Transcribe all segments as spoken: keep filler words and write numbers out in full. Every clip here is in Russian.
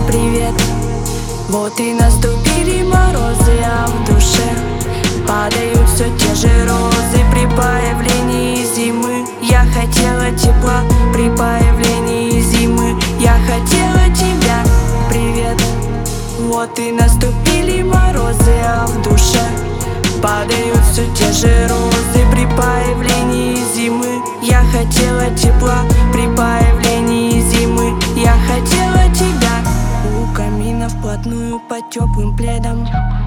Привет, вот и наступили морозы, а в душе падают все те же розы. При появлении зимы я хотела тепла, при появлении зимы я хотела тебя. Привет, вот и наступили морозы, а в душе падают все те же розы. При появлении зимы я хотела тепла, при появлении зимы я хотела тебя. У камина вплотную под теплым пледом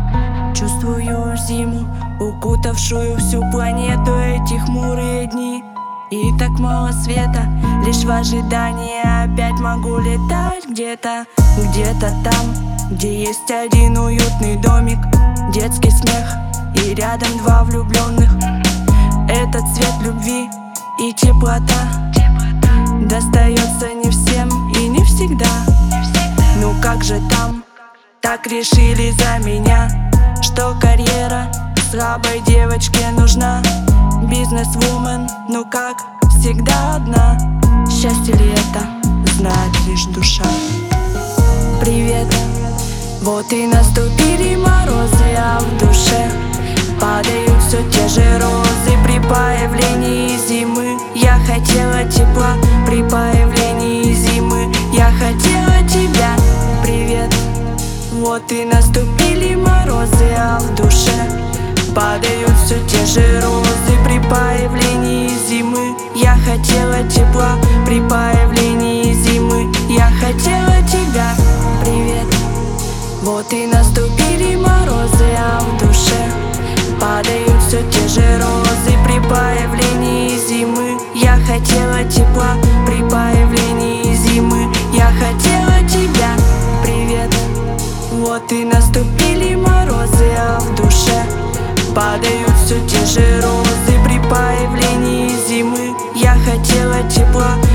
чувствую зиму, укутавшую всю планету. Эти хмурые дни и так мало света, лишь в ожидании опять могу летать где-то, где-то там, где есть один уютный домик, детский смех и рядом два влюбленных. Этот цвет любви и теплота достается не всем и не всегда. Ну как же там, так решили за меня, что карьера слабой девочке нужна. Бизнес-вумен, ну как всегда одна. Счастье ли это, знает лишь душа. Привет, вот и наступили морозы, а в душе падают все те же розы. При появлении зимы я хотела тепла, при появлении зимы я хотела тебя. Привет, вот и наступили морозы, а в душе падают все те же розы. При появлении зимы я хотела тепла, при появлении зимы я хотела тебя. Привет, вот и наступили морозы, а в душе падают все те же розы. При появлении зимы я хотела тепла, при появлении зимы я хотела тебя. Привет, вот и наступили морозы, а в душе падают все те же розы. При появлении зимы я хотела тепла,